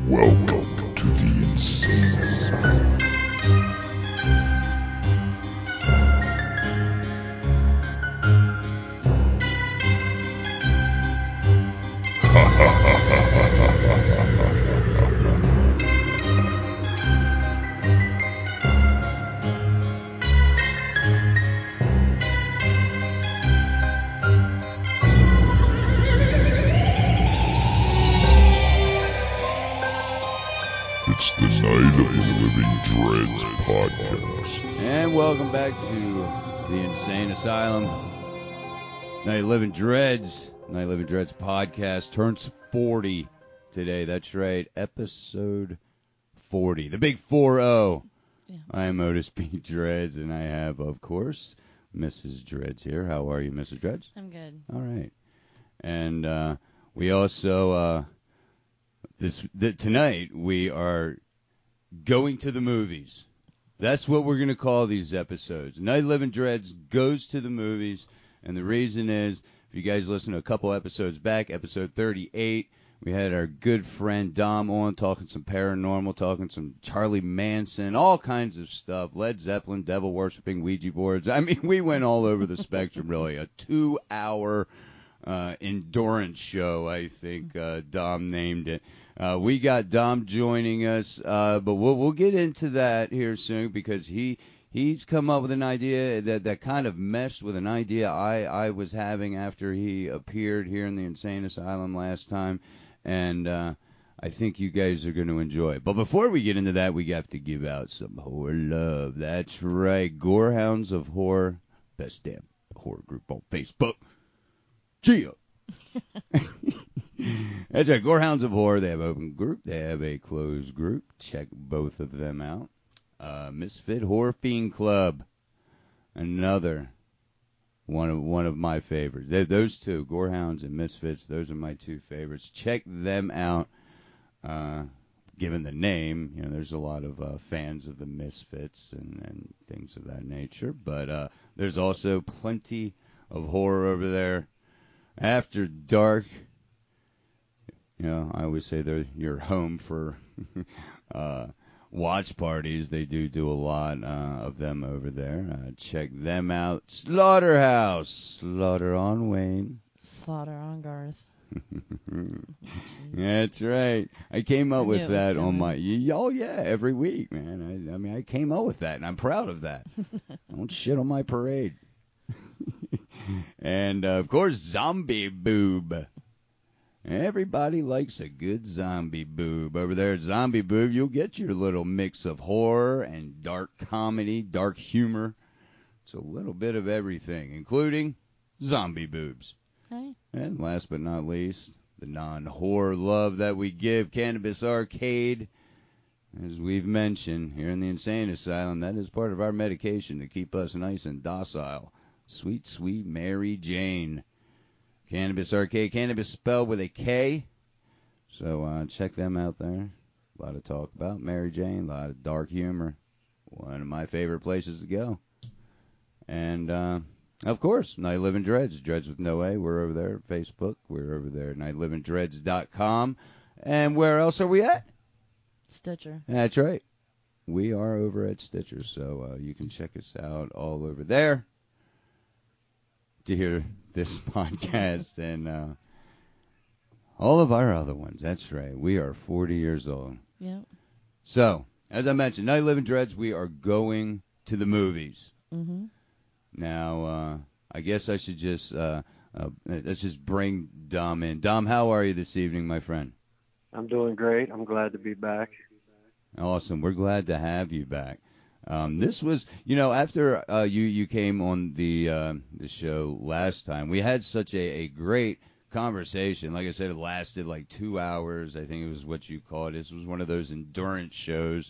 Welcome to the Insane Asylum. It's the Night of the Living Dreads podcast. And welcome back to the Insane Asylum. Night of Living Dreads. Night of Living Dreads podcast turns 40 today. That's right. Episode 40. The big 4-0. Yeah. I am Otis B. Dreads, and I have, of course, Mrs. Dreads here. How are you, Mrs. Dreads? I'm good. All right. And we also, tonight, we are going to the movies. That's what we're going to call these episodes. Night of Living Dreads goes to the movies, and the reason is, if you guys listen to a couple episodes back, episode 38, we had our good friend Dom on talking some paranormal, talking some Charlie Manson, all kinds of stuff, Led Zeppelin, devil-worshipping Ouija boards. I mean, we went all over the spectrum, really. A 2-hour endurance show, I think Dom named it. We got Dom joining us, but we'll get into that here soon because he's come up with an idea that kind of meshed with an idea I was having after he appeared here in the Insane Asylum last time, and I think you guys are going to enjoy it. But before we get into that, we have to give out some horror love. That's right, Gorehounds of Horror, best damn horror group on Facebook. Gia. That's right, Gorehounds of Horror. They have an open group. They have a closed group. Check both of them out. Misfit Horror Fiend Club. Another one of my favorites. Those two, Gorehounds and Misfits, those are my two favorites. Check them out. Given the name, there's a lot of fans of the Misfits and things of that nature. But there's also plenty of horror over there. After Dark, I always say they're your home for watch parties. They do a lot of them over there. Check them out. Slaughterhouse. Slaughter on Wayne. Slaughter on Garth. That's right. I came up with that on my... coming. Oh, yeah, every week, man. I mean, I came up with that, and I'm proud of that. Don't shit on my parade. And, of course, Zombie Boob. Everybody likes a good zombie boob. Over there at Zombie Boob, you'll get your little mix of horror and dark comedy, dark humor. It's a little bit of everything, including zombie boobs. Hey. And last but not least, the non-horror love that we give, Cannabis Arcade. As we've mentioned here in the Insane Asylum, that is part of our medication to keep us nice and docile. Sweet, sweet Mary Jane. Cannabis Arcade, cannabis spelled with a K. So check them out there. A lot of talk about Mary Jane, a lot of dark humor. One of my favorite places to go. And, of course, Night Living Dreads, Dreads with no A. We're over there at Facebook. We're over there at nightlivingdreads.com. And where else are we at? Stitcher. That's right. We are over at Stitcher, so you can check us out all over there to hear this podcast and all of our other ones. That's right. We are 40 years old. Yep. So, as I mentioned, Night Living Dreads, we are going to the movies. Mm-hmm. Now, I guess I should just, let's just bring Dom in. Dom, how are you this evening, my friend? I'm doing great. I'm glad to be back. Awesome. We're glad to have you back. This was, after you came on the show last time, we had such a great conversation. Like I said, it lasted like 2 hours. I think it was what you called it. This was one of those endurance shows.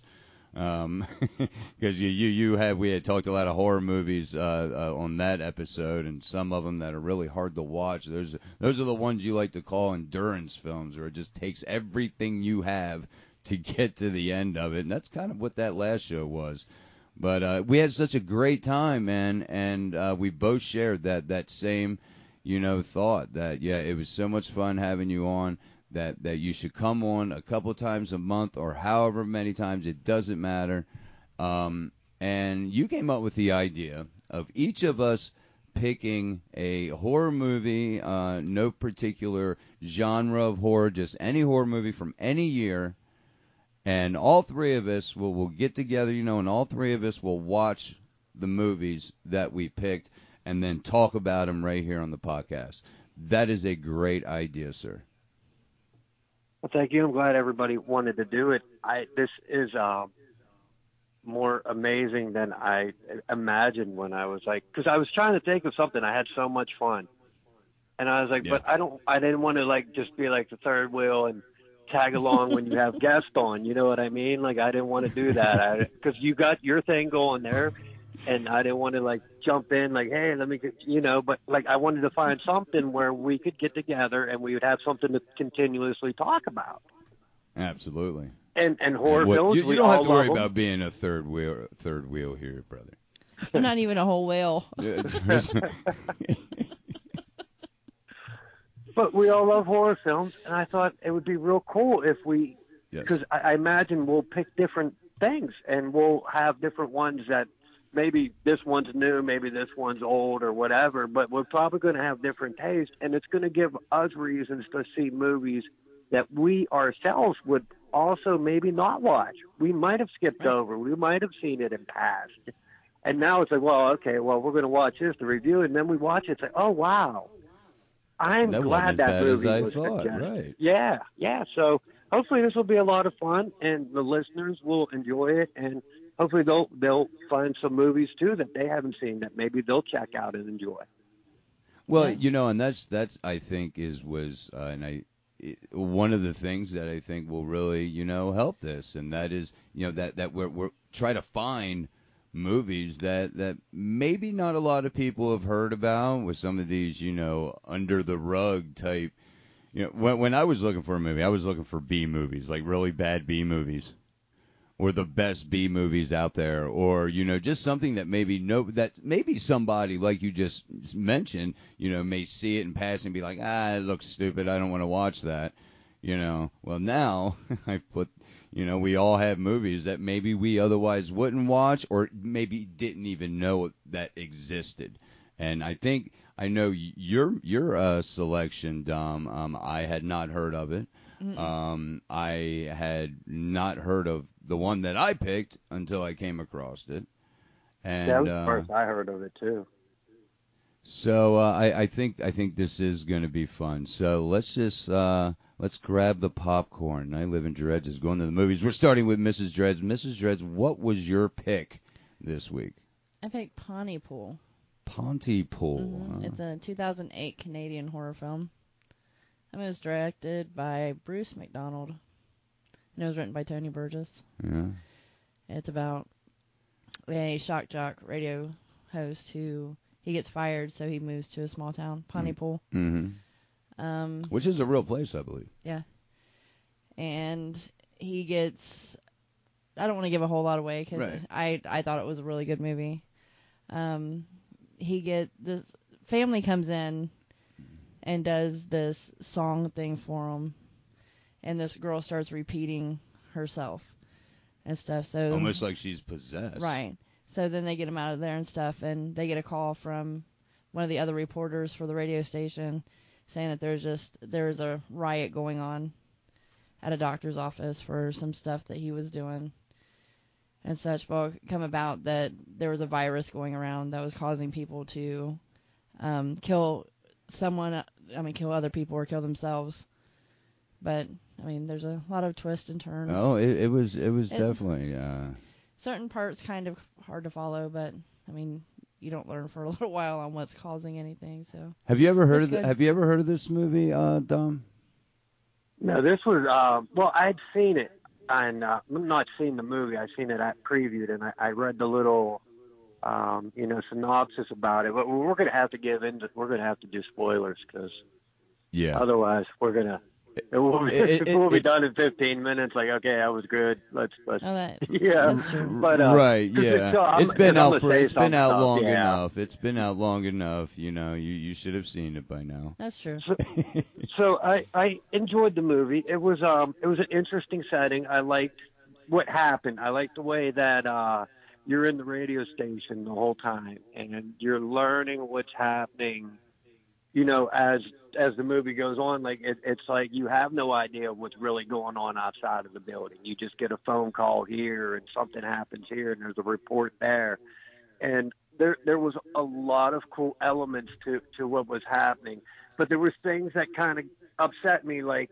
Because we had talked a lot of horror movies on that episode, and some of them that are really hard to watch. Those are the ones you like to call endurance films, where it just takes everything you have to get to the end of it, and that's kind of what that last show was. But we had such a great time, man, and we both shared that same, thought that, yeah, it was so much fun having you on. that you should come on a couple times a month or however many times. It doesn't matter. And you came up with the idea of each of us picking a horror movie, no particular genre of horror, just any horror movie from any year. And all three of us will get together, and all three of us will watch the movies that we picked and then talk about them right here on the podcast. That is a great idea, sir. Well, thank you. I'm glad everybody wanted to do it. This is more amazing than I imagined when I was because I was trying to think of something. I had so much fun, and I was like, Yeah. but I didn't want to just be like the third wheel and tag along when you have guests on. You know what I mean? I didn't want to do that because you got your thing going there. And I didn't want to jump in hey, let me get, but I wanted to find something where we could get together and we would have something to continuously talk about. Absolutely. And horror films, you we don't all have to worry love about being a third wheel here, brother. I'm not even a whole whale. But we all love horror films, and I thought it would be real cool if we, Yes. because I imagine we'll pick different things, and we'll have different ones that maybe this one's new, maybe this one's old or whatever, but we're probably going to have different tastes, and it's going to give us reasons to see movies that we ourselves would also maybe not watch. We might have skipped over. We might have seen it in past. And now it's we're going to watch this to review it, and then we watch it. It's oh, wow. I'm That wasn't glad as that bad as movie I was thought, suggested. right. Yeah. So hopefully this will be a lot of fun, and the listeners will enjoy it, and hopefully they'll find some movies too that they haven't seen that maybe they'll check out and enjoy. Well, Yeah. and that's I think one of the things that I think will really help this, and that is that we're try to find movies that maybe not a lot of people have heard about, with some of these under the rug type. When I was looking for a movie, I was looking for B movies, like really bad B movies, or the best B movies out there, or just something that maybe somebody like you just mentioned, may see it and pass and be like, it looks stupid, I don't want to watch that. Well, now I put, we all have movies that maybe we otherwise wouldn't watch, or maybe didn't even know that existed. And I know your selection, Dom. I had not heard of it. I had not heard of the one that I picked until I came across it. And That was the first I heard of it too. So I think this is going to be fun. So let's grab the popcorn. I Live in Dreads is going to the movies. We're starting with Mrs. Dreads. Mrs. Dreads, what was your pick this week? I picked Pontypool. Pontypool. Mm-hmm. It's a 2008 Canadian horror film. It was directed by Bruce McDonald, and it was written by Tony Burgess. Yeah. It's about a shock jock radio host who he gets fired, so he moves to a small town, Pontypool. Mm-hmm. Which is a real place, I believe. Yeah. And he gets, I don't want to give a whole lot away because I thought it was a really good movie. This family comes in and does this song thing for him, and this girl starts repeating herself and stuff. So almost like she's possessed. Right. So then they get him out of there and stuff, and they get a call from one of the other reporters for the radio station saying that there's a riot going on at a doctor's office for some stuff that he was doing and such. But it come about that there was a virus going around that was causing people to kill other people or kill themselves. But there's a lot of twists and turns. Oh, it was definitely certain parts kind of hard to follow, but you don't learn for a little while on what's causing anything. So have you ever heard of this movie, Dom? No, this was I'd seen it, and not seen the movie. I'd seen it previewed, and I read the little synopsis about it. But we're going to have to do spoilers because otherwise we're gonna We'll be it's done in 15 minutes. Like, okay, that was good. Let's Oh, that yeah. that's true. But right, 'cause yeah. so It's been I'm out gonna for say it's been some out stuff, long yeah. enough. It's been out long enough. You should have seen it by now. That's true. So I enjoyed the movie. It was an interesting setting. I liked what happened. I liked the way that you're in the radio station the whole time and you're learning what's happening, as the movie goes on. Like it's like you have no idea what's really going on outside of the building. You just get a phone call here and something happens here and there's a report there. And there was a lot of cool elements to what was happening, but there was things that kind of upset me. Like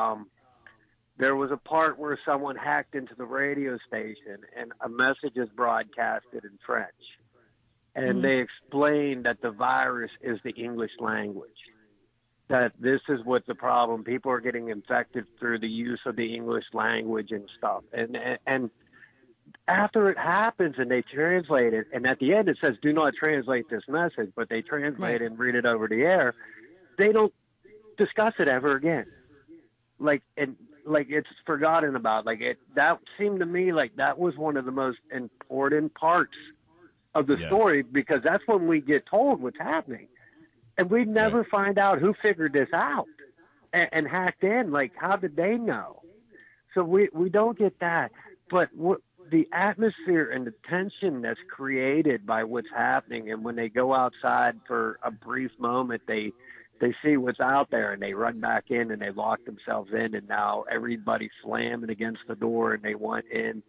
there was a part where someone hacked into the radio station and a message is broadcasted in French, and they explained that the virus is the English language. That this is what's the problem. People are getting infected through the use of the English language and stuff. And after it happens and they translate it, and at the end it says, "Do not translate this message," but they translate it and read it over the air. They don't discuss it ever again. Like it's forgotten about. That seemed to me like that was one of the most important parts of the Yes. story, because that's when we get told what's happening, and we never find out who figured this out and hacked in. Like, how did they know? So we don't get that. But the atmosphere and the tension that's created by what's happening, and when they go outside for a brief moment, they see what's out there and they run back in and they lock themselves in, and now everybody's slamming against the door and they want in.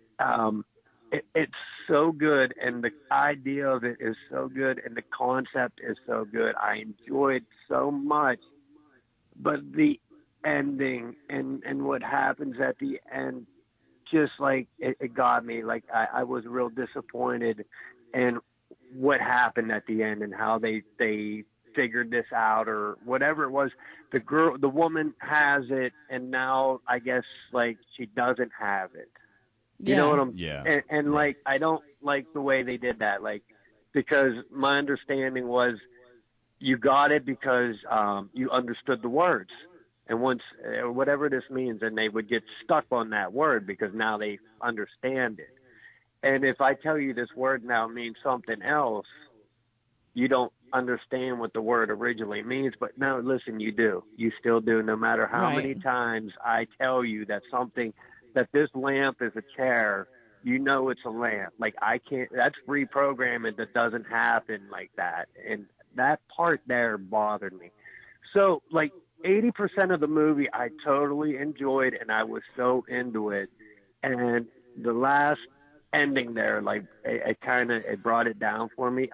It's so good, and the idea of it is so good, and the concept is so good. I enjoyed so much, but the ending and what happens at the end, just like it got me. Like I was real disappointed in what happened at the end and how they figured this out or whatever it was. The woman has it, and now I guess like she doesn't have it. You know what I'm? Yeah. And like I don't like the way they did that. Like, because my understanding was you got it because you understood the words, and once whatever this means, and they would get stuck on that word because now they understand it. And if I tell you this word now means something else, you don't understand what the word originally means. But no, listen, you do. You still do. No matter how many times I tell you that this lamp is a chair, it's a lamp. Like, I can't, that's reprogramming. That doesn't happen like that. And that part there bothered me. So like 80% of the movie I totally enjoyed and I was so into it. And the last ending there, like it brought it down for me.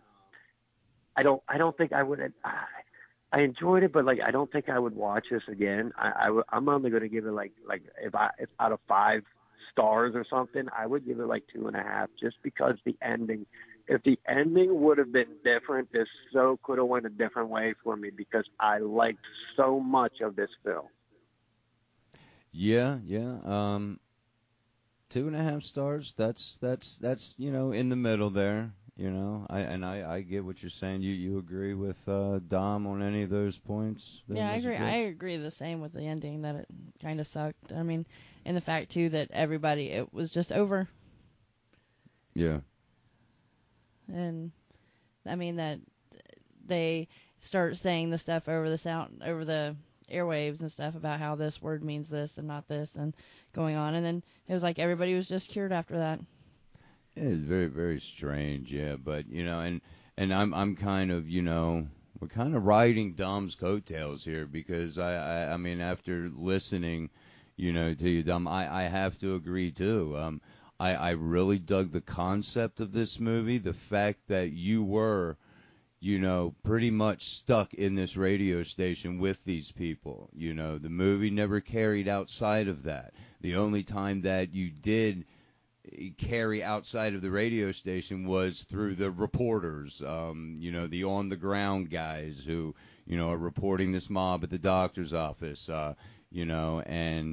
I don't think I would. I enjoyed it, but like I don't think I would watch this again. I'm only going to give it like if out of 5 stars or something, I would give it like 2.5, just because the ending. If the ending would have been different, this so could have went a different way for me, because I liked so much of this film. Yeah. 2.5 stars. That's in the middle there. I get what you're saying. You agree with Dom on any of those points? Yeah, I agree. I agree the same with the ending, that it kind of sucked. I mean, and the fact too that it was just over. Yeah. And I mean that they start saying the stuff over the airwaves and stuff about how this word means this and not this, and going on, and then it was like everybody was just cured after that. It's very, very strange, yeah. But and I'm kind of we're kind of riding Dom's coattails here, because I mean, after listening, to you, Dom, I have to agree too. I really dug the concept of this movie, the fact that you were pretty much stuck in this radio station with these people. The movie never carried outside of that. The only time that you did carry outside of the radio station was through the reporters, the on the ground guys who, are reporting this mob at the doctor's office, and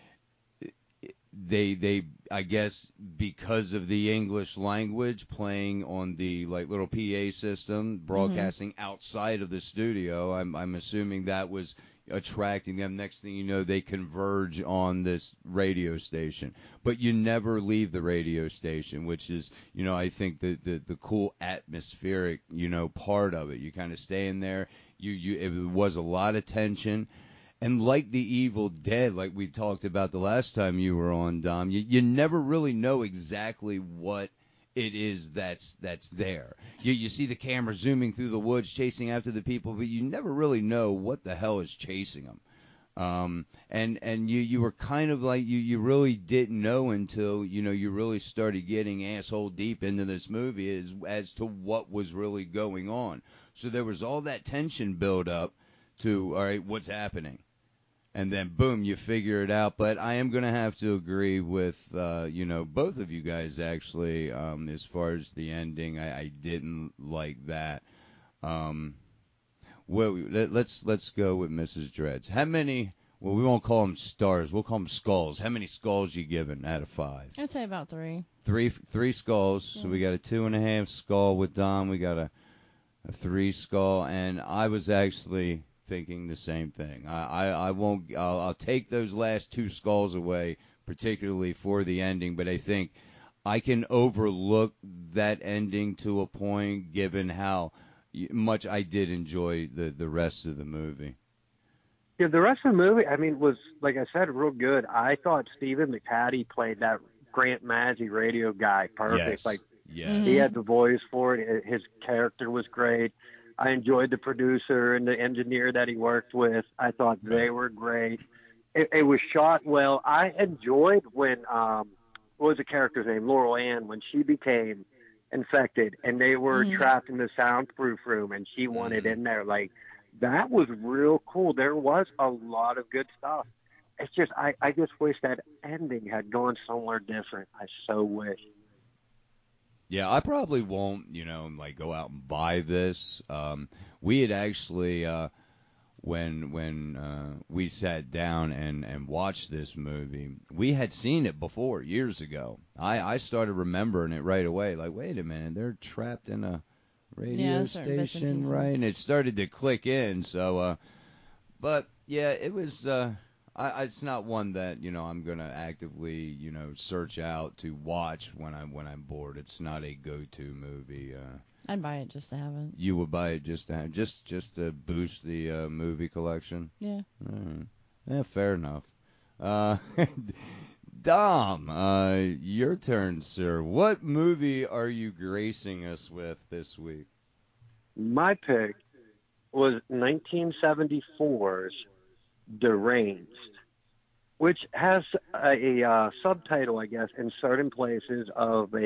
they I guess because of the English language playing on the like little PA system broadcasting outside of the studio, I'm assuming that was attracting them. Next thing you know, they converge on this radio station. But you never leave the radio station, which is, I think the cool atmospheric, part of it. You kind of stay in there. It was a lot of tension. And like the Evil Dead, like we talked about the last time you were on, Dom, you never really know exactly what it is that's there. You see the camera zooming through the woods, chasing after the people, but you never really know what the hell is chasing them. And you were kind of like you really didn't know until you really started getting asshole deep into this movie as to what was really going on. So there was all that tension build up to, all right, what's happening? And then, boom, you figure it out. But I am going to have to agree with, both of you guys, actually, as far as the ending. I didn't like that. Well, let's go with Mrs. Dreads. How many, well, we won't call them stars. We'll call them skulls. How many skulls you giving out of 5? I'd say about 3. Three skulls. Yeah. So we got a 2.5 skull with Dom. We got a 3 skull. And I was actually thinking the same thing. I'll take those last 2 skulls away, particularly for the ending, but I think I can overlook that ending to a point given how much I did enjoy the rest of the movie. Yeah, the rest of the movie, was, like I said, real good. I thought Stephen McHattie played that Grant Mazzy radio guy perfect. Yes. He had the voice for it. His character was great. I enjoyed the producer and the engineer that he worked with. I thought they were great. It was shot well. I enjoyed when, what was the character's name? Laurel Ann, when she became infected and they were trapped in the soundproof room and she wanted in there. Like, that was real cool. There was a lot of good stuff. It's just, I just wish that ending had gone somewhere different. I so wish. Yeah, I probably won't, go out and buy this. We had actually, when we sat down and watched this movie, we had seen it before years ago. I started remembering it right away. Like, wait a minute, they're trapped in a radio station, right? And it started to click in. So, but yeah, it was. It's not one that I'm gonna actively search out to watch when I'm bored. It's not a go-to movie. I'd buy it just to have it. You would buy it just to have, just to boost the movie collection. Yeah. All right. Yeah, fair enough. Dom, your turn, sir. What movie are you gracing us with this week? My pick was 1974's Deranged, which has a subtitle, I guess, in certain places of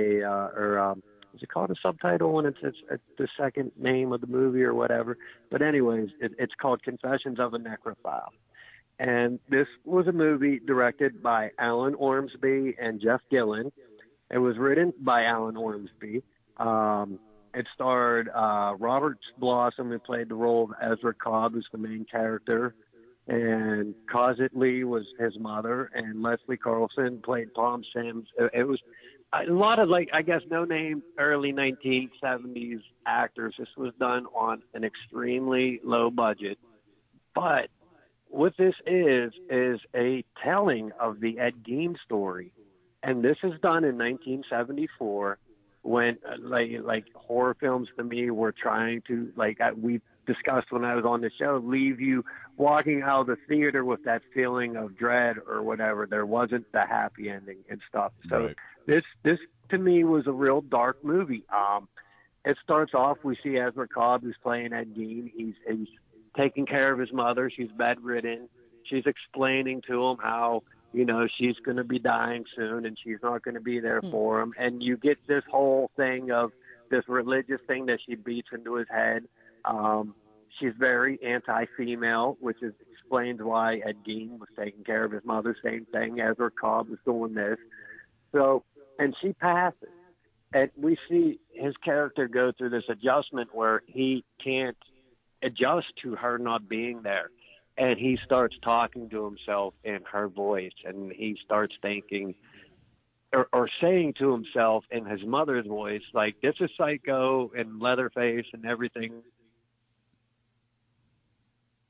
is it called a subtitle when it's the second name of the movie or whatever? But anyways, it's called Confessions of a Necrophile. And this was a movie directed by Alan Ormsby and Jeff Gillen. It was written by Alan Ormsby. It starred Robert Blossom, who played the role of Ezra Cobb, who's the main character, and Cosette Lee was his mother, and Leslie Carlson played Tom Sims. It was a lot of, I guess, no-name early 1970s actors. This was done on an extremely low budget. But what this is a telling of the Ed Gein story. And this is done in 1974 when, like horror films to me were trying to, we discussed when I was on the show, leave you walking out of the theater with that feeling of dread or whatever. There wasn't the happy ending and stuff. So right. This to me was a real dark movie. It starts off, we see Ezra Cobb, who's playing Ed Gein. He's taking care of his mother. She's bedridden. She's explaining to him how, she's going to be dying soon and she's not going to be there for him. And you get this whole thing of this religious thing that she beats into his head. She's very anti-female, which explains why Ed Gein was taking care of his mother. Same thing, Ezra Cobb was doing this. So, and she passes. And we see his character go through this adjustment where he can't adjust to her not being there. And he starts talking to himself in her voice, and he starts thinking or saying to himself in his mother's voice, like, this is Psycho and Leatherface and everything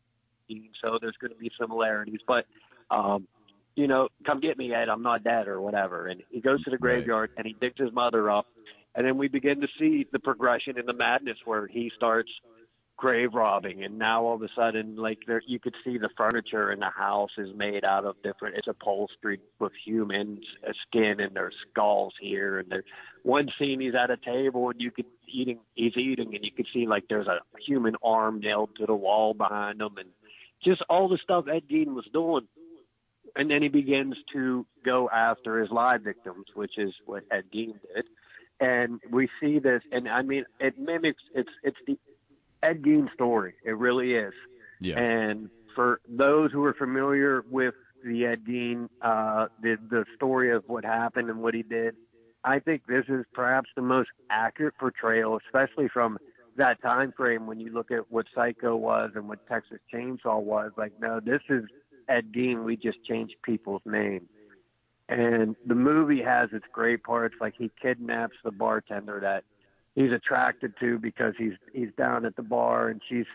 Gein, so there's going to be similarities. But, come get me, Ed, I'm not dead or whatever. And he goes to the graveyard and he digs his mother up. And then we begin to see the progression in the madness where he starts grave robbing, and now all of a sudden, like, there you could see the furniture in the house is made out of different, it's upholstered with humans skin, and there's skulls here, and there's one scene he's at a table and he's eating and you could see like there's a human arm nailed to the wall behind him, and just all the stuff Ed Gein was doing. And then he begins to go after his live victims, which is what Ed Gein did. And we see this, and I mean, it mimics, it's the Ed Gein story. It really is. Yeah. And for those who are familiar with the Ed Gein, the story of what happened and what he did, I think this is perhaps the most accurate portrayal, especially from that time frame when you look at what Psycho was and what Texas Chainsaw was. Like, no, this is Ed Gein. We just changed people's names. And the movie has its great parts, like he kidnaps the bartender that he's attracted to because he's down at the bar, and she's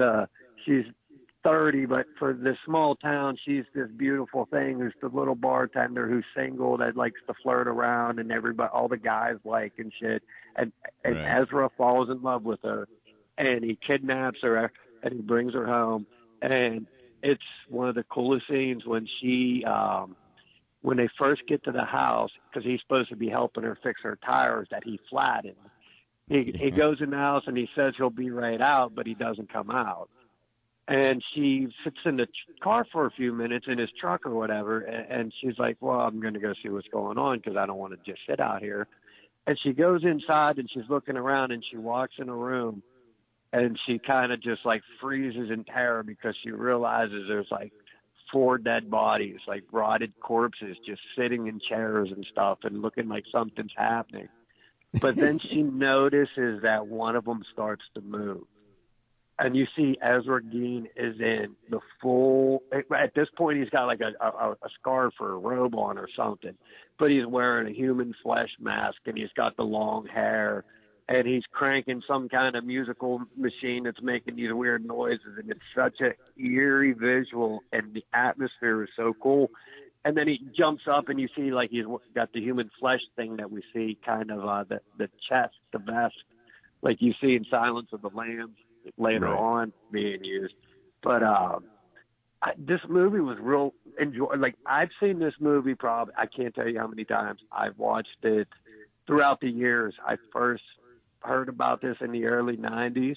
30, but for this small town, she's this beautiful thing who's the little bartender who's single that likes to flirt around, and everybody, all the guys like and shit. And Right. Ezra falls in love with her, and he kidnaps her and he brings her home. And it's one of the coolest scenes when when they first get to the house, because he's supposed to be helping her fix her tires that he flattened. He goes in the house and he says he'll be right out, but he doesn't come out. And she sits in the car for a few minutes in his truck or whatever, and she's like, well, I'm going to go see what's going on because I don't want to just sit out here. And she goes inside and she's looking around, and she walks in a room, and she kind of just like freezes in terror because she realizes there's like 4 dead bodies, like rotted corpses, just sitting in chairs and stuff and looking like something's happening. But then she notices that one of them starts to move. And you see Ezra Gein is in the full, at this point he's got like a scarf or a robe on or something, but he's wearing a human flesh mask, and he's got the long hair, and he's cranking some kind of musical machine that's making these weird noises, and it's such an eerie visual, and the atmosphere is so cool. And then he jumps up, and you see like he's got the human flesh thing that we see, kind of the chest, the vest, like you see in Silence of the Lambs later Right. on being used. But this movie was real enjoy. Like, I've seen this movie probably, I can't tell you how many times I've watched it throughout the years. I first heard about this in the early 90s.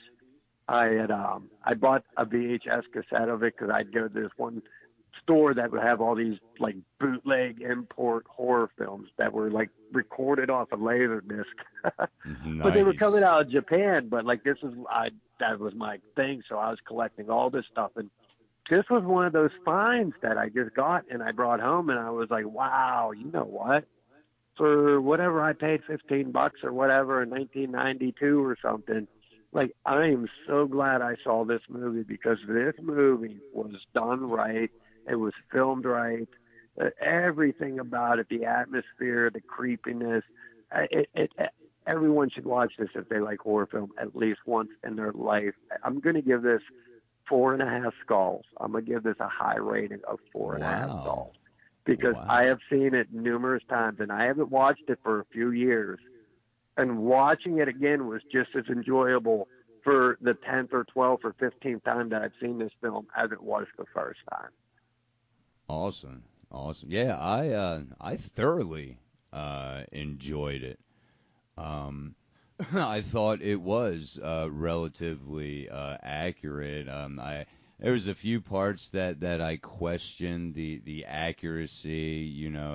I bought a VHS cassette of it because I'd go to this one store that would have all these like bootleg import horror films that were like recorded off a laser disc. But they were Nice. coming out of Japan, but like that was my thing, so I was collecting all this stuff, and this was one of those finds that I just got and I brought home, and I was like, wow, you know what? For whatever I paid $15 or whatever in 1992 or something, like, I am so glad I saw this movie, because this movie was done right. It was filmed right. Everything about it, the atmosphere, the creepiness, everyone should watch this if they like horror film at least once in their life. I'm going to give this 4.5 skulls. I'm going to give this a high rating of 4.5 Wow. skulls, because Wow. I have seen it numerous times, and I haven't watched it for a few years. And watching it again was just as enjoyable for the 10th or 12th or 15th time that I've seen this film as it was the first time. Awesome. Yeah, I thoroughly enjoyed it. I thought it was relatively accurate. There was a few parts that I questioned the accuracy,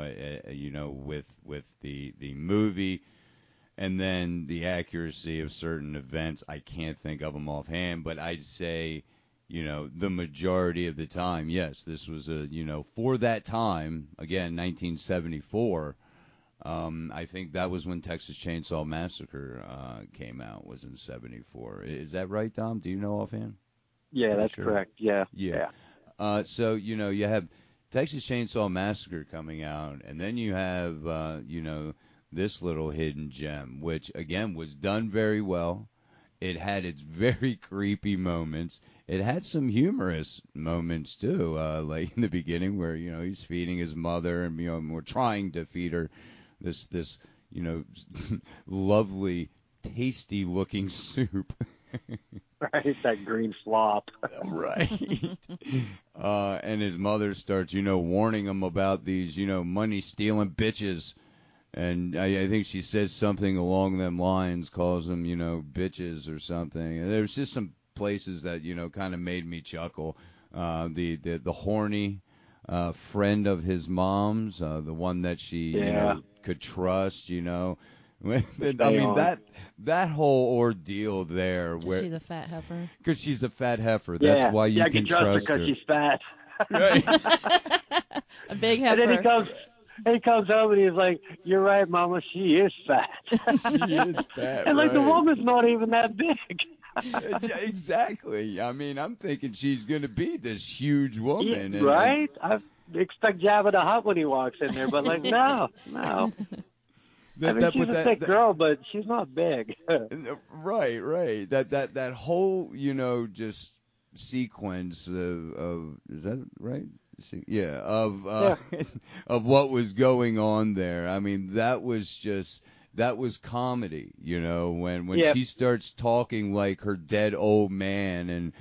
with the movie, and then the accuracy of certain events. I can't think of them offhand, but I'd say, the majority of the time, yes, this was for that time, again, 1974. I think that was when Texas Chainsaw Massacre came out, was in 74. Is that right, Dom? Do you know offhand? Yeah, that's Sure. correct. Yeah. So, you have Texas Chainsaw Massacre coming out, and then you have, this little hidden gem, which, again, was done very well. It had its very creepy moments. It had some humorous moments too, like in the beginning where he's feeding his mother, and we're trying to feed her this lovely, tasty looking soup. Right, that green slop. Right. And his mother starts, warning him about these, money stealing bitches. And I think she says something along them lines, calls them, bitches or something. And there's just some places that, kind of made me chuckle. The horny friend of his mom's, the one that she, could trust, I mean, that whole ordeal there. Where She's a fat heifer. Because she's a fat heifer. That's why you can trust her. Because she's fat. Right. A big heifer. And then he comes home and he's like, "You're right, Mama. She is fat." She is fat. And like the right. woman's not even that big. Yeah, exactly. I mean, I'm thinking she's going to be this huge woman. Right? I expect Jabba the Hutt when he walks in there, but like, no. I mean, she's a thick girl, but she's not big. Right. That whole, just sequence of is that right? Yeah, of what was going on there. I mean, that was comedy, when she starts talking like her dead old man, and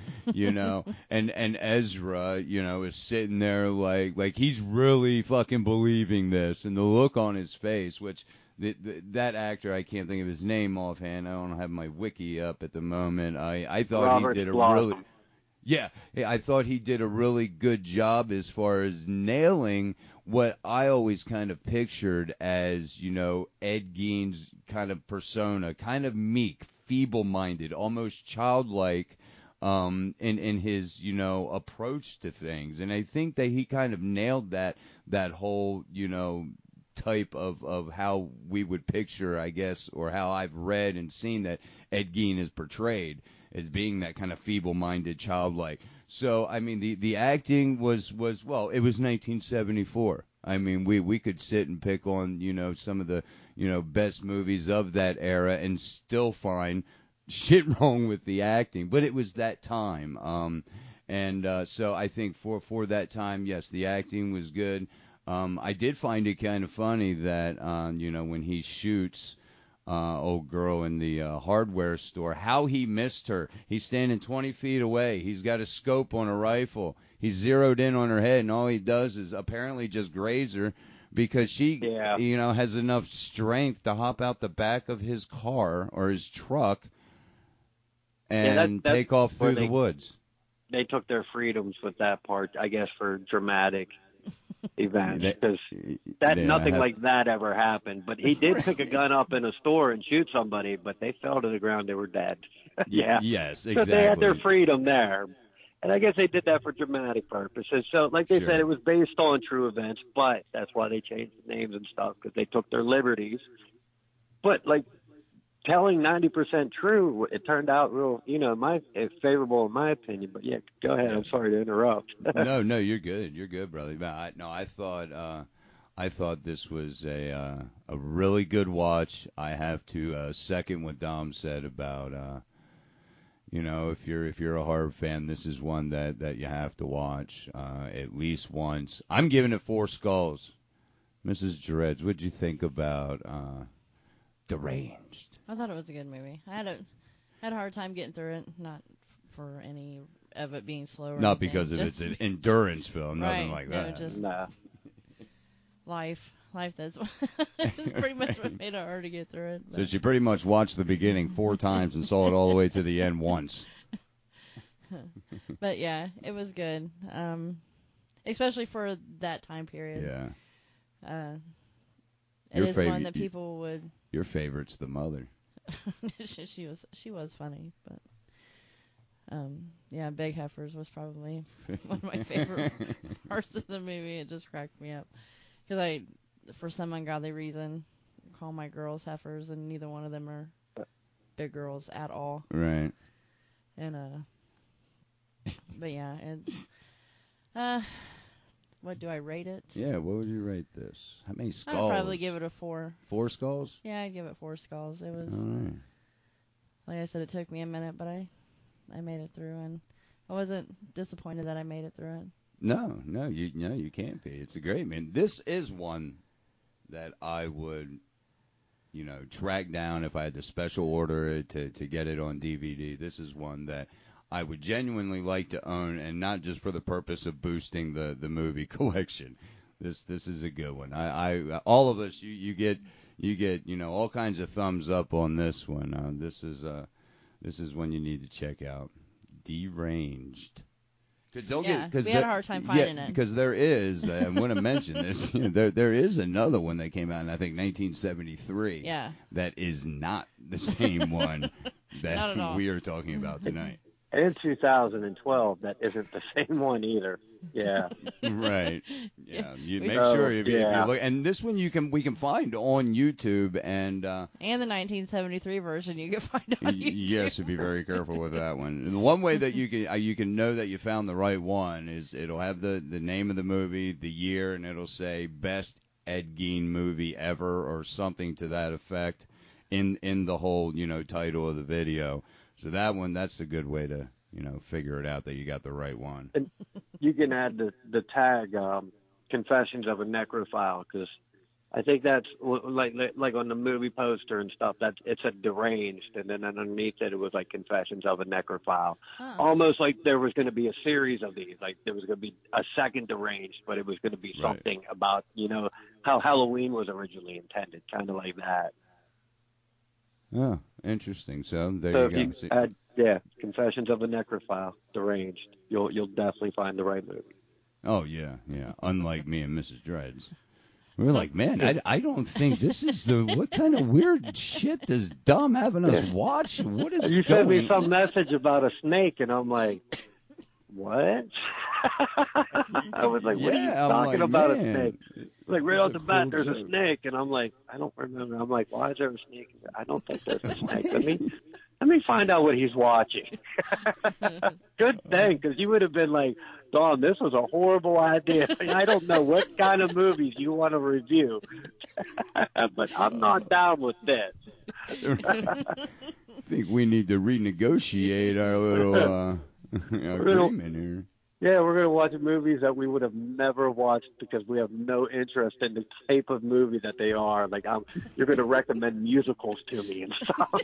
and Ezra, is sitting there like he's really fucking believing this, and the look on his face, which that actor, I can't think of his name offhand. I don't have my wiki up at the moment. I thought Robert he did Blossom. I thought he did a really good job as far as nailing what I always kind of pictured as, Ed Gein's kind of persona, kind of meek, feeble-minded, almost childlike in his, approach to things. And I think that he kind of nailed that whole, type of how we would picture, I guess, or how I've read and seen that Ed Gein is portrayed as being that kind of feeble-minded, childlike. So, I mean, the acting was well, it was 1974. I mean, we could sit and pick on, some of the, best movies of that era and still find shit wrong with the acting. But it was that time. So I think for that time, yes, the acting was good. I did find it kind of funny that, when he shoots old girl in the hardware store, how he missed her. He's standing 20 feet away. He's got a scope on a rifle. He's zeroed in on her head, and all he does is apparently just graze her because she, has enough strength to hop out the back of his car or his truck and take off through the woods. They took their freedoms with that part, I guess, for dramatic events, because nothing like that ever happened. But he did pick a gun up in a store and shoot somebody, but they fell to the ground. They were dead. Yes, exactly. So they had their freedom there. And I guess they did that for dramatic purposes. So, like they said, it was based on true events, but that's why they changed the names and stuff, because they took their liberties. But, like, telling 90% true, it turned out real, favorable in my opinion. But yeah, go ahead. I'm sorry to interrupt. No, you're good. You're good, brother. But I thought this was a really good watch. I have to second what Dom said about if you're a horror fan, this is one that you have to watch at least once. I'm giving it 4 skulls. Mrs. Jareds, what'd you think about Deranged? I thought it was a good movie. I had a hard time getting through it, not for any of it being slow. Not because of it's an endurance film, nothing like no, that. Just life. That's pretty much what made it hard to get through it. But. So she pretty much watched the beginning 4 times and saw it all the way to the end once. But yeah, it was good, especially for that time period. Yeah. It is one that people would. Your favorite's the mother. she was funny, but yeah, Big Heifers was probably one of my favorite parts of the movie. It just cracked me up because for some ungodly reason, call my girls heifers, and neither one of them are big girls at all. Right. And but yeah, it's what do I rate it? Yeah, what would you rate this? How many skulls? I'd probably give it a 4. 4 skulls? Yeah, I'd give it 4 skulls. It was. All right. Like I said, it took me a minute, but I made it through, and I wasn't disappointed that I made it through it. No, you can't be. It's a great man. This is one that I would, track down if I had to special order it to get it on DVD. This is one that I would genuinely like to own, and not just for the purpose of boosting the movie collection. This is a good one. I all of us, you get all kinds of thumbs up on this one. This is one you need to check out. Deranged. We had a hard time finding it. Because there is, I want to mention this, there is another one that came out in, I think, 1973. Yeah. That is not the same one Not at all. that we are talking about tonight. In 2012, that isn't the same one either. Yeah. Right. Yeah. You make So, sure if you yeah. look, and this one we can find on YouTube and. And the 1973 version you can find on YouTube. Yes, be very careful with that one. And the one way that you can know that you found the right one is it'll have the name of the movie, the year, and it'll say best Ed Gein movie ever or something to that effect in the whole title of the video. So that's a good way to figure it out that you got the right one. And you can add the tag Confessions of a Necrophile, because I think that's like on the movie poster and stuff. That it said Deranged, and then underneath it was like Confessions of a Necrophile. Huh. Almost like there was going to be a series of these. Like there was going to be a second Deranged, but it was going to be Right. something about how Halloween was originally intended, kind of like that. Oh, interesting. So there So you if go. See- you add, Confessions of a Necrophile, Deranged, you'll definitely find the right movie. Oh yeah. Unlike me and Mrs. Dreads. We're like, man, I don't think this is what kind of weird shit does Dom having us watch? What is You going sent me some message about a snake, and I'm like, what? I was like, what are you Yeah, I'm talking like, about man, a snake? Like right it's off a the bat, cool there's joke. a snake, and I'm like, I don't remember. I'm like, why is there a snake? I don't think there's a snake. Let me find out what he's watching. Good thing, because you would have been like, Dawn, this was a horrible idea. I don't know what kind of movies you want to review, but I'm not down with this. I think we need to renegotiate our little agreement here. Yeah, we're going to watch movies that we would have never watched because we have no interest in the type of movie that they are. Like, you're going to recommend musicals to me and stuff.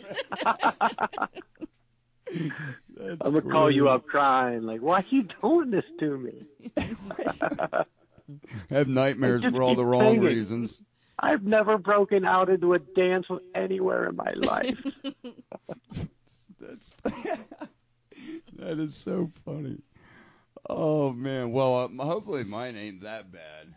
I'm going to call you up crying, like, why are you doing this to me? Have nightmares Just for all keep the wrong singing. reasons. I've never broken out into a dance anywhere in my life. That is so funny. Oh man. Well, hopefully mine ain't that bad.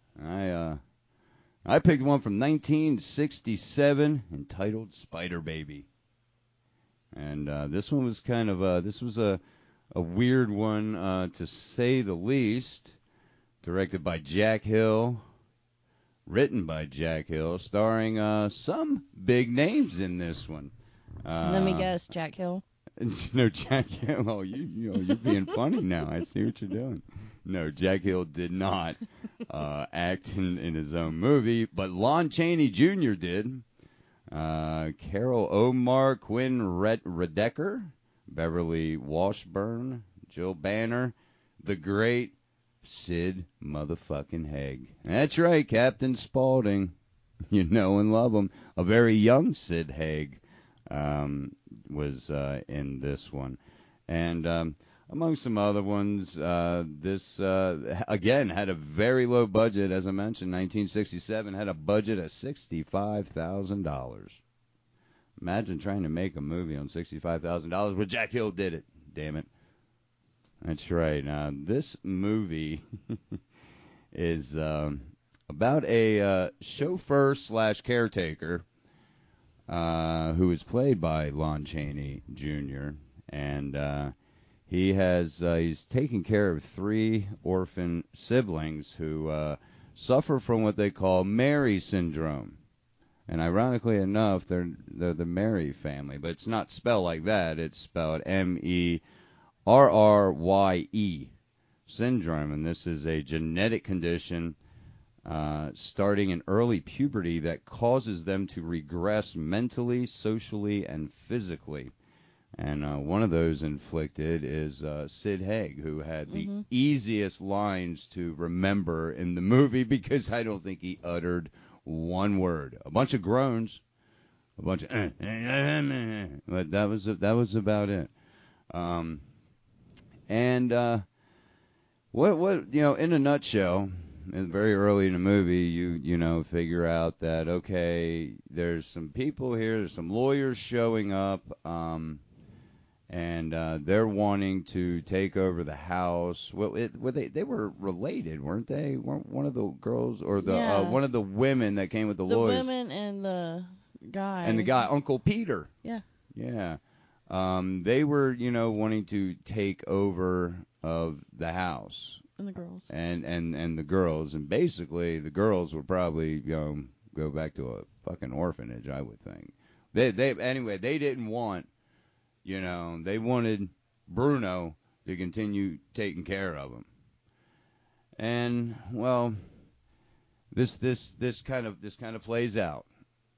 I picked one from 1967 entitled Spider Baby, and this one was kind of a weird one to say the least. Directed by Jack Hill, written by Jack Hill, starring some big names in this one. Let me guess, Jack Hill. No, Jack Hill. Oh, you're being funny now. I see what you're doing. No, Jack Hill did not act in his own movie, but Lon Chaney Jr. did. Carol Omar, Quinn Redeker, Beverly Washburn, Jill Banner, the great Sid motherfucking Haig. That's right, Captain Spaulding. You know and love him. A very young Sid Haig was in this one. And among some other ones, this, again, had a very low budget. As I mentioned, 1967 had a budget of $65,000. Imagine trying to make a movie on $65,000. Well, Jack Hill did it. Damn it. That's right. This movie is about a chauffeur/caretaker who is played by Lon Chaney Jr. And he's taking care of 3 orphan siblings who suffer from what they call Mary syndrome. And ironically enough, they're the Mary family, but it's not spelled like that. It's spelled MERRYE syndrome, and this is a genetic condition starting in early puberty that causes them to regress mentally, socially, and physically. And one of those inflicted is Sid Haig, who had the easiest lines to remember in the movie because I don't think he uttered one word. A bunch of groans, a bunch of, but that was about it. And what in a nutshell, very early in the movie, you figure out that okay, there's some people here, there's some lawyers showing up, and they're wanting to take over the house. Well, they were related, weren't they? Weren't one of the girls or one of the women that came with the lawyers? The women and the guy. And the guy, Uncle Peter. Yeah. Yeah. They were, wanting to take over of the house. And the girls. And the girls, and basically the girls would probably, go back to a fucking orphanage, I would think. Anyway, they didn't want. They wanted Bruno to continue taking care of them. And well, this kind of plays out.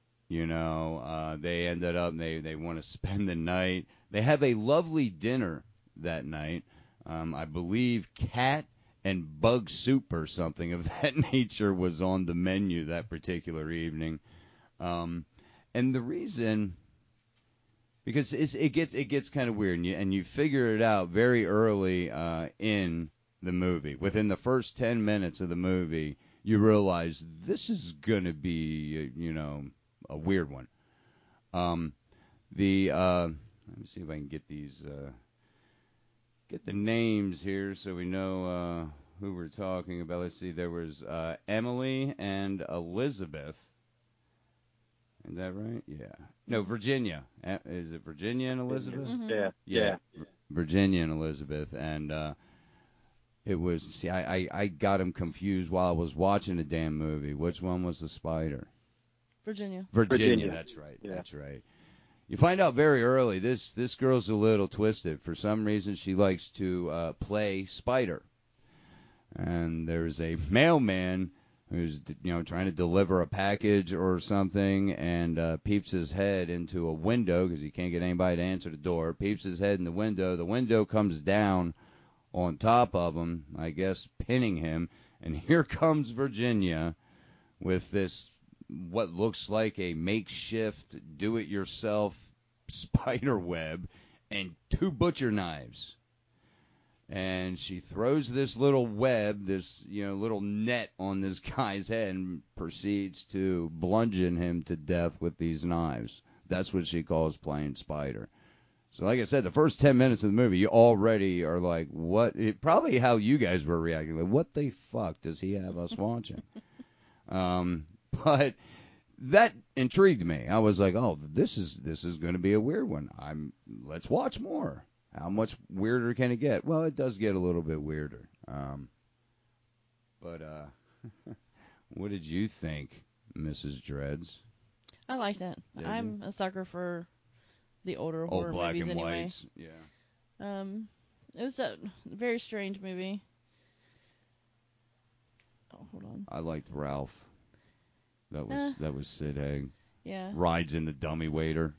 They ended up they want to spend the night. They have a lovely dinner that night. I believe cat and bug soup or something of that nature was on the menu that particular evening. And the reason. Because it gets kind of weird, and you figure it out very early in the movie. Within the first 10 minutes of the movie, you realize this is going to be, a weird one. Let me see if I can get the names here so we know who we're talking about. Let's see, there was Emily and Elizabeth. Is that right? Yeah. No, Virginia. Is it Virginia and Elizabeth? Mm-hmm. Yeah. Virginia and Elizabeth. And it was, see, I got them confused while I was watching the damn movie. Which one was the spider? Virginia, that's right. Yeah. That's right. You find out very early, this girl's a little twisted. For some reason, she likes to play spider. And there's a mailman who's trying to deliver a package or something, and peeps his head into a window because he can't get anybody to answer the door. Peeps his head in the window. The window comes down on top of him, I guess, pinning him. And here comes Virginia with this, what looks like a makeshift, do-it-yourself spider web and 2 butcher knives. And she throws this little web, this little net on this guy's head and proceeds to bludgeon him to death with these knives. That's what she calls playing spider. So like I said, the first 10 minutes of the movie, you already are like, what? Probably how you guys were reacting. Like, what the fuck does he have us watching? But that intrigued me. I was like, oh, this is going to be a weird one. Let's watch more. How much weirder can it get? Well, it does get a little bit weirder. But what did you think, Mrs. Dreads? I liked it. I'm a sucker for the older horror black movies and anyway. Whites. Yeah. It was a very strange movie. Oh, hold on. I liked Ralph. That was Sid Haig. Yeah. Rides in the dummy waiter.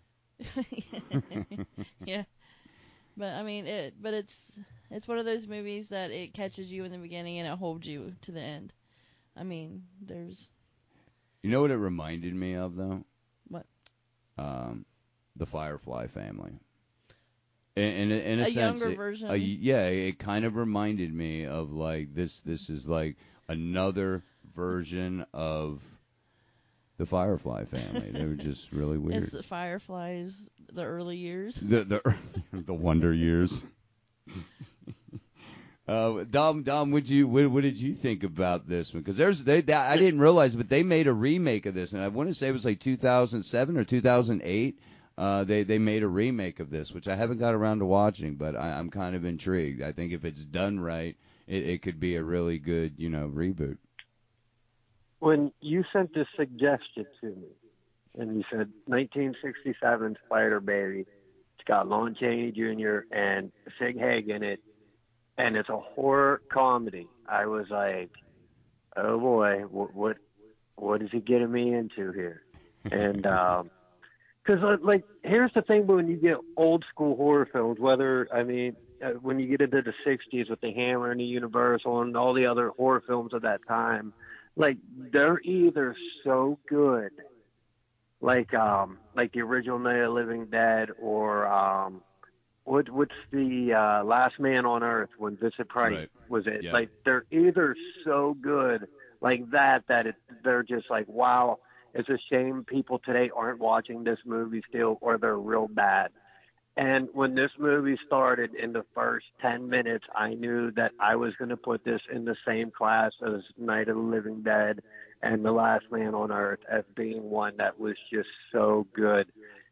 Yeah. But I mean, it's one of those movies that it catches you in the beginning and it holds you to the end. I mean, there's. You know what it reminded me of though? What? The Firefly family. In a sense, younger version. It kind of reminded me of like this. This is like another version of the Firefly family. They were just really weird. It's the Fireflies, the early years. The wonder years. Dom, what did you think about this one? Because I didn't realize, but they made a remake of this, and I want to say it was like 2007 or 2008. They made a remake of this, which I haven't got around to watching, but I'm kind of intrigued. I think if it's done right, it could be a really good reboot. When you sent this suggestion to me, and you said 1967 Spider Baby, it's got Lon Chaney Jr. and Sid Haig in it, and it's a horror comedy, I was like, oh boy, what is he getting me into here? And Because, like, here's the thing: when you get old school horror films, when you get into the '60s with the Hammer and the Universal and all the other horror films of that time, like they're either so good, like the original Night of the Living Dead, or what's the Last Man on Earth when Vincent Price Right. was it? Yeah. Like they're either so good like that they're just like, wow, it's a shame people today aren't watching this movie still, or they're real bad. And when this movie started, in the first 10 minutes, I knew that I was going to put this in the same class as Night of the Living Dead and The Last Man on Earth, as being one that was just so good.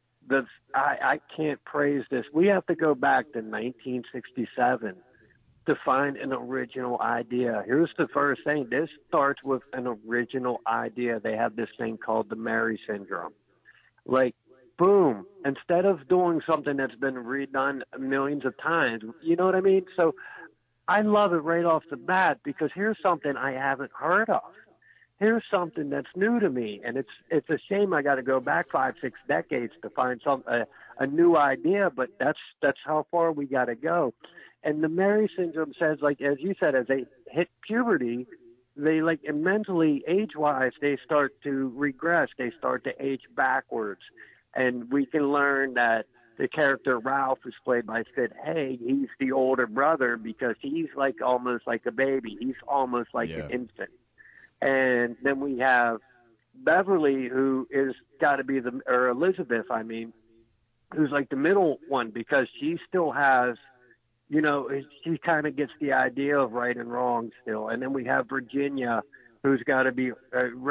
I can't praise this. We have to go back to 1967 to find an original idea. Here's the first thing. This starts with an original idea. They have this thing called the Mary syndrome. Like, boom, instead of doing something that's been redone millions of times, you know what I mean? So I love it right off the bat, because here's something I haven't heard of. Here's something that's new to me, and it's a shame I got to go back 5, 6 decades to find a new idea, but that's how far we got to go. And the Mary syndrome says, like as you said, as they hit puberty, they like, and mentally, age-wise, they start to regress. They start to age backwards, and we can learn that the character Ralph is played by Sid Haig. He's the older brother because he's like almost like a baby. He's almost like Yeah. an infant. And then we have Beverly, who is got to be or Elizabeth, I mean, who's like the middle one, because she still has, you know, she kind of gets the idea of right and wrong still. And then we have Virginia, who's got to be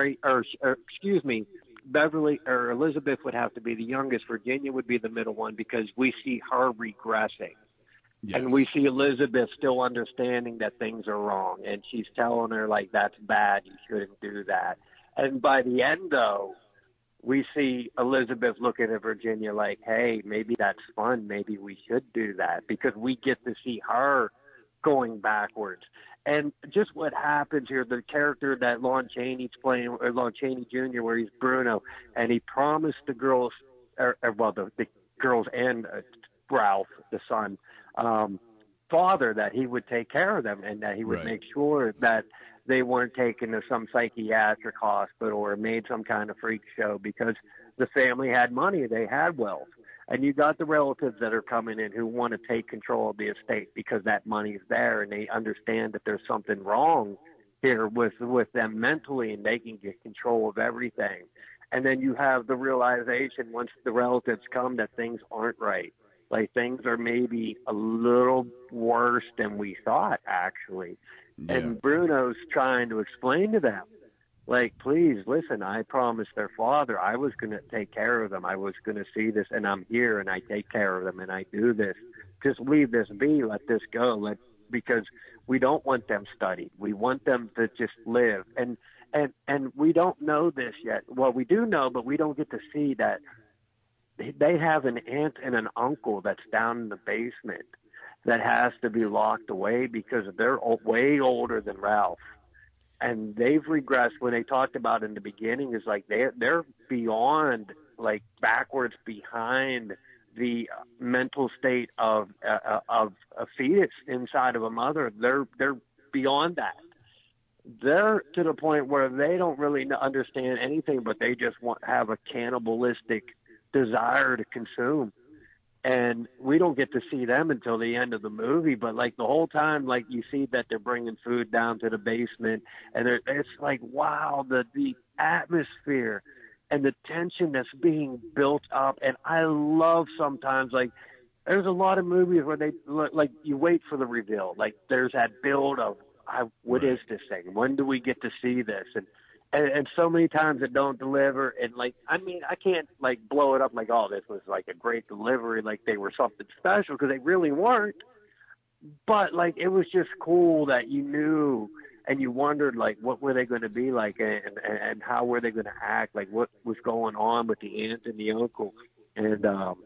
excuse me, Beverly or Elizabeth would have to be the youngest. Virginia would be the middle one, because we see her regressing. Yes. And we see Elizabeth still understanding that things are wrong, and she's telling her, like, that's bad, you shouldn't do that. And by the end, though, we see Elizabeth looking at Virginia like, hey, maybe that's fun, maybe we should do that, because we get to see her going backwards. And just what happens here, the character that Lon Chaney's playing, or Lon Chaney Jr., where he's Bruno, and he promised the girls, the girls and Ralph, the son, father, that he would take care of them, and that he would Right. make sure that they weren't taken to some psychiatric hospital or made some kind of freak show, because the family had money, they had wealth. And you got the relatives that are coming in who want to take control of the estate because that money is there, and they understand that there's something wrong here with them mentally, and they can get control of everything. And then you have the realization, once the relatives come, that things aren't right. Like, things are maybe a little worse than we thought, actually. Yeah. And Bruno's trying to explain to them, like, please listen, I promised their father I was going to take care of them. I was going to see this, and I'm here, and I take care of them, and I do this. Just leave this be. Let this go. Because we don't want them studied. We want them to just live. And we don't know this yet. Well, we do know, but we don't get to see that they have an aunt and an uncle that's down in the basement that has to be locked away because they're way older than Ralph. And they've regressed. When they talked about in the beginning, is like they're beyond, like, backwards behind the mental state of a fetus inside of a mother. They're beyond that. They're to the point where they don't really understand anything, but they just have a cannibalistic desire to consume. And we don't get to see them until the end of the movie, but like the whole time, like, you see that they're bringing food down to the basement, and it's like, wow, the atmosphere and the tension that's being built up. And I love, sometimes, like, there's a lot of movies where they, like, you wait for the reveal, like there's that build of, what Right. is this thing? When do we get to see this? And so many times it don't deliver. And, like, I mean, I can't, like, blow it up like, oh, this was like a great delivery, like they were something special, because they really weren't. But, like, it was just cool that you knew, and you wondered, like, what were they going to be like, and how were they going to act, like what was going on with the aunt and the uncle. And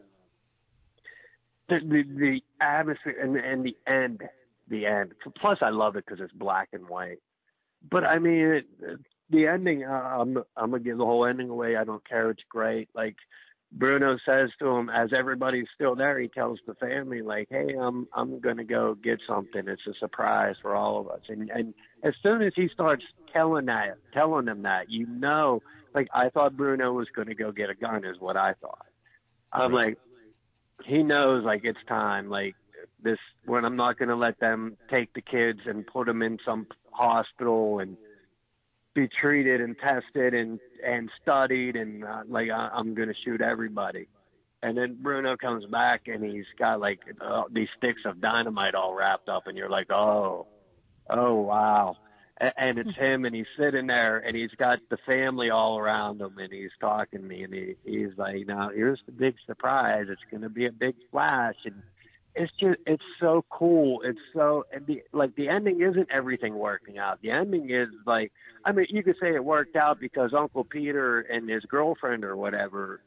the atmosphere, and the end. Plus, I love it because it's black and white. But I mean, the ending, I'm gonna give the whole ending away. I don't care. It's great. Like, Bruno says to him, as everybody's still there, he tells the family, like, "Hey, I'm gonna go get something. It's a surprise for all of us." And as soon as he starts telling them that, you know, like I thought Bruno was gonna go get a gun, is what I thought. I'm Right. like, he knows, like it's time, like this when I'm not gonna let them take the kids and put them in some hospital and be treated and tested and studied and like I'm gonna shoot everybody. And then Bruno comes back and he's got like these sticks of dynamite all wrapped up, and you're like, oh wow. And it's him, and he's sitting there, and he's got the family all around him, and he's talking to me, and he's like, "Now here's the big surprise. It's going to be a big splash." And it's so cool. It's so, and the ending isn't everything working out. The ending is like, I mean, you could say it worked out because Uncle Peter and his girlfriend or whatever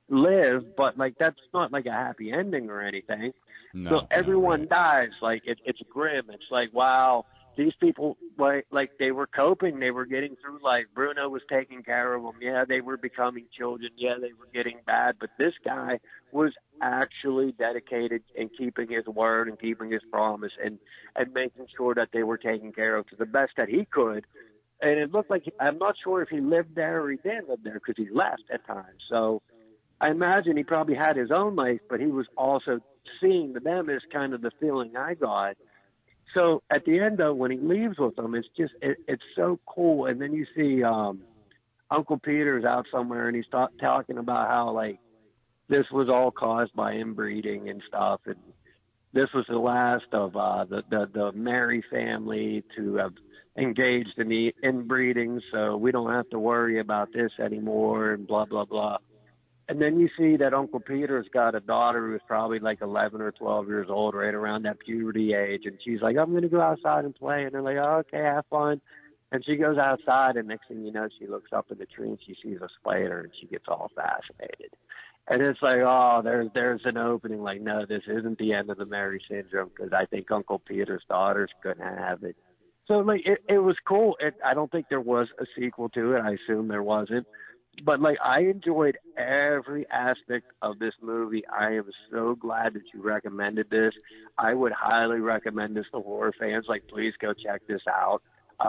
live, but like that's not like a happy ending or anything. So No, no, everyone right. dies. Like it's grim. It's like, wow, these people like they were coping. They were getting through life. Bruno was taking care of them. Yeah, they were becoming children. Yeah, they were getting bad. But this guy was actually dedicated in keeping his word and keeping his promise and making sure that they were taken care of to the best that he could. And it looked like I'm not sure if he lived there or he didn't live there because he left at times. So I imagine he probably had his own life, but he was also seeing them as kind of the feeling I got. So at the end, though, when he leaves with them, it's just it's so cool. And then you see Uncle Peter's out somewhere, and he's talking about how like this was all caused by inbreeding and stuff, and this was the last of the Mary family to have engaged in the inbreeding, so we don't have to worry about this anymore, and blah blah blah. And then you see that Uncle Peter's got a daughter who's probably like 11 or 12 years old, right around that puberty age. And she's like, I'm going to go outside and play. And they're like, oh, okay, have fun. And she goes outside, and next thing you know, she looks up in the tree and she sees a spider, and she gets all fascinated. And it's like, oh, there's an opening. Like, no, this isn't the end of the Mary syndrome because I think Uncle Peter's daughter's going to have it. So, like, it was cool. I don't think there was a sequel to it. I assume there wasn't, but like I enjoyed every aspect of this movie. I am so glad that you recommended this. I would highly recommend this to horror fans. Like, please go check this out.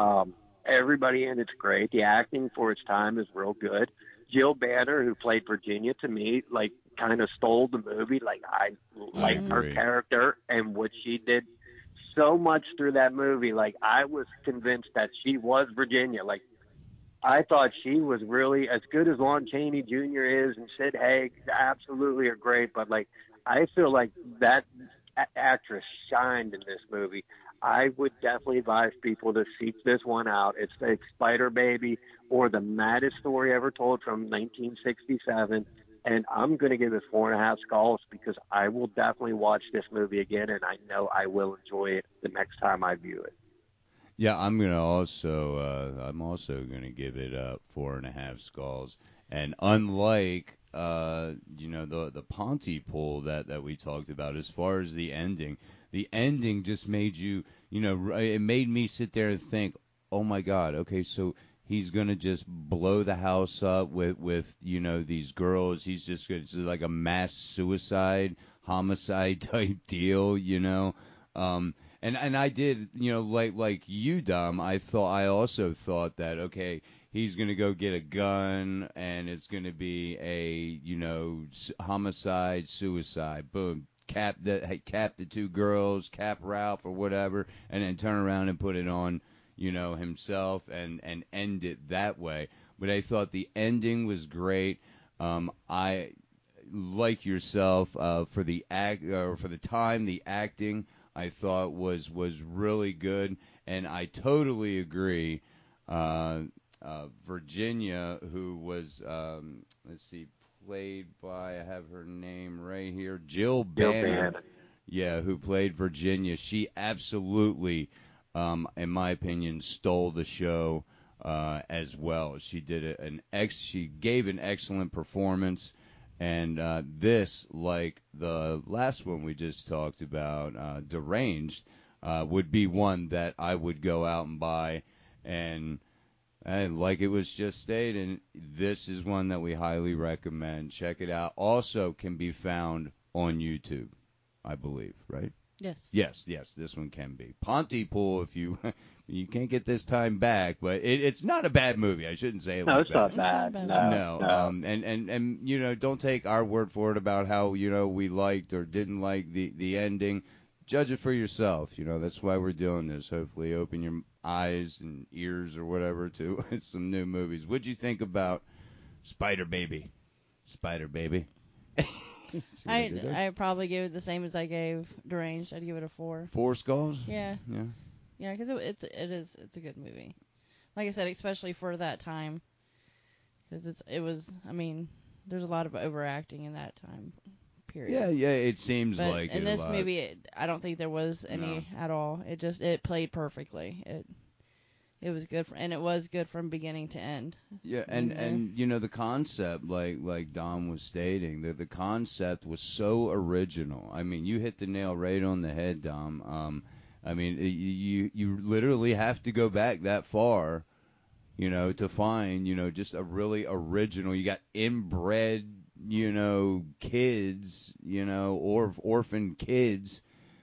Everybody in it's great. The acting for its time is real good. Jill Banner, who played Virginia, to me, like, kind of stole the movie. Like, I I liked her agree. character and what she did so much through that movie. Like, I was convinced that she was Virginia. Like, I thought she was really as good as Lon Chaney Jr. is, and Sid Haig absolutely are great. But like, I feel like that actress shined in this movie. I would definitely advise people to seek this one out. It's like Spider Baby or the maddest story ever told from 1967. And I'm going to give it 4.5 skulls because I will definitely watch this movie again, and I know I will enjoy it the next time I view it. Yeah, I'm also gonna give it 4.5 skulls. And unlike the Pontypool that we talked about, as far as the ending just made it made me sit there and think, oh my God, okay, so he's gonna just blow the house up with these girls. He's just it's like a mass suicide, homicide type deal. Um, and I did, like you, Dom. I also thought that, okay, he's gonna go get a gun, and it's gonna be a homicide, suicide, boom, cap the two girls, cap Ralph or whatever, and then turn around and put it on, himself, and end it that way. But I thought the ending was great. I like yourself, for the for the time, the acting I thought was really good, and I totally agree. Virginia, who was, let's see, played by, I have her name right here, Jill Jill Banner. Banner. Yeah, who played Virginia. She absolutely, in my opinion, stole the show, as well. She did she gave an excellent performance, and this, like the last one we just talked about, Deranged, would be one that I would go out and buy, and And like it was just stated, this is one that we highly recommend. Check it out. Also can be found on YouTube, I believe, right? Yes. Yes, this one can be. Pontypool, if you you can't get this time back, but it's not a bad movie. I shouldn't say it No, like it's not It's not bad. bad. No, and don't take our word for it about how we liked or didn't like the ending. Judge it for yourself. That's why we're doing this. Hopefully, open your eyes and ears or whatever to some new movies. What'd you think about Spider Baby? Spider Baby. See what I did there? I probably give it the same as I gave Deranged. I'd give it a 4. 4 skulls. Yeah. Yeah. Yeah, because it's a good movie. Like I said, especially for that time, because there's a lot of overacting in that time period. Yeah. It seems But like in it this a lot. movie, I don't think there was any at all. It played perfectly. It was good, and it was good from beginning to end. Yeah, and the concept, like Dom was stating, that the concept was so original. I mean, you hit the nail right on the head, Dom. I mean, you literally have to go back that far, to find, just a really original. You got inbred, kids, or orphan kids.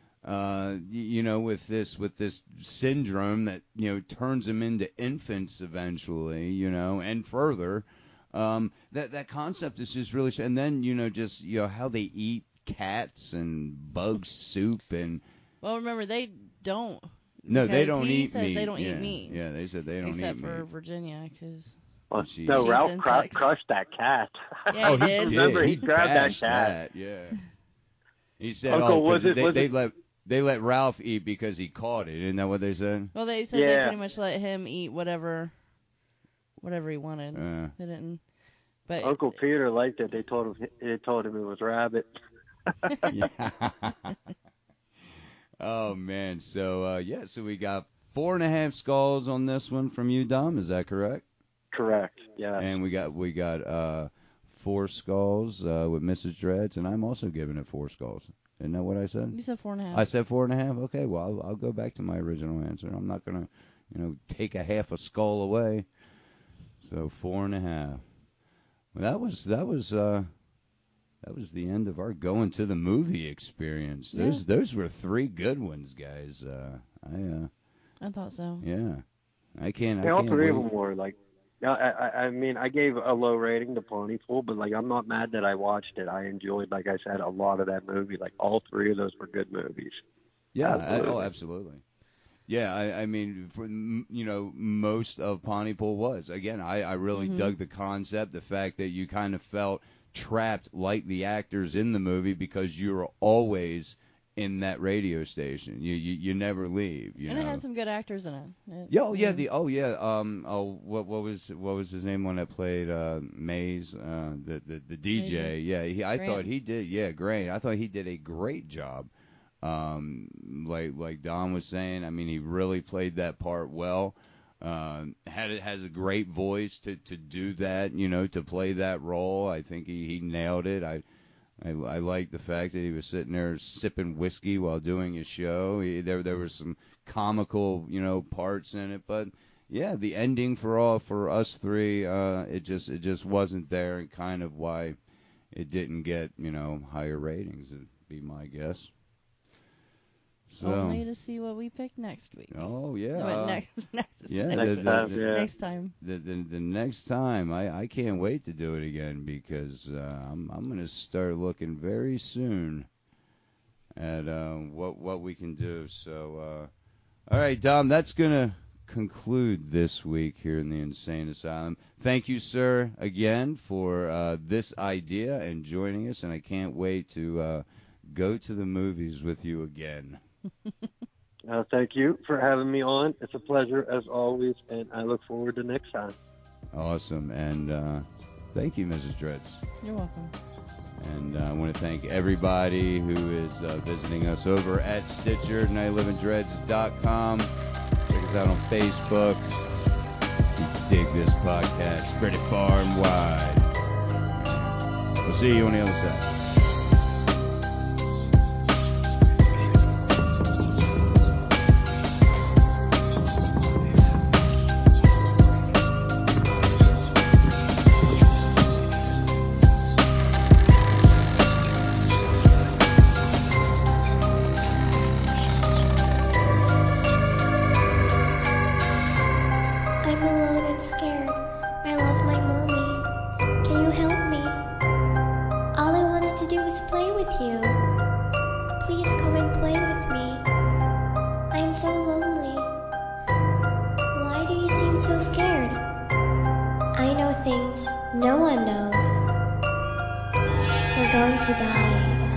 With this syndrome that turns them into infants eventually, and further, that concept is just really, and then just how they eat cats and bug soup and. Well, remember they don't. No, they because don't he eat said meat. They don't yeah. eat meat. Yeah, they said they don't except eat for meat. Virginia, because Well, Jeez. no, She's Ralph insects. crushed that cat. Yeah, he did. Remember, he He grabbed that bashed cat. that, yeah. He said, Uncle, was it- they let Ralph eat because he caught it. Isn't that what they said? Well, they said they Yeah. pretty much let him eat whatever he wanted. They didn't. But Uncle Peter liked it. They told him it was rabbit. Yeah. Oh man, so so we got 4.5 skulls on this one from you, Dom. Is that correct? Correct. Yeah. And we got 4 skulls with Mrs. Dreads, and I'm also giving it 4 skulls. Isn't that what I said? you said 4.5. I said 4.5. Okay, well I'll go back to my original answer. I'm not gonna, take a half a skull away. So 4.5. Well, that was the end of our going to the movie experience. Yeah. Those were 3 good ones, guys. I thought so. Yeah, I can't. All three of wait. them were like. I mean, I gave a low rating to Pontypool, but like, I'm not mad that I watched it. I enjoyed, like I said, a lot of that movie. Like, all 3 of those were good movies. Yeah, Absolutely. absolutely. Yeah, I mean, for, most of Pontypool was. Again, I really dug the concept, the fact that you kind of felt trapped like the actors in the movie because you were always in that radio station. You never leave. And it had some good actors in it. What was his name when that played Maze, the DJ? Mazer. Yeah, I Grant. thought he did. Yeah, Grant. I thought he did a great job. Like Don was saying, I mean, he really played that part well. Has a great voice to do that, to play that role. I think he nailed it. I like the fact that he was sitting there sipping whiskey while doing his show. There were some comical, parts in it, but yeah, the ending for us 3, it just wasn't there, and kind of why it didn't get, higher ratings. Would be my guess. So. Only to see what we pick next week. Oh yeah. No, next Next time. The next time, I can't wait to do it again because I'm gonna start looking very soon at what we can do. So all right, Dom, that's gonna conclude this week here in the Insane Asylum. Thank you, sir, again for this idea and joining us, and I can't wait to go to the movies with you again. Thank you for having me on. It's a pleasure as always, and I look forward to next time. Awesome, and thank you, Mrs. Dreads. You're welcome. And I want to thank everybody who is visiting us over at Stitcher, nightlivingdreads.com. Check us out on Facebook. If you dig this podcast, spread it far and wide. We'll see you on the other side. No one knows. We're going to die.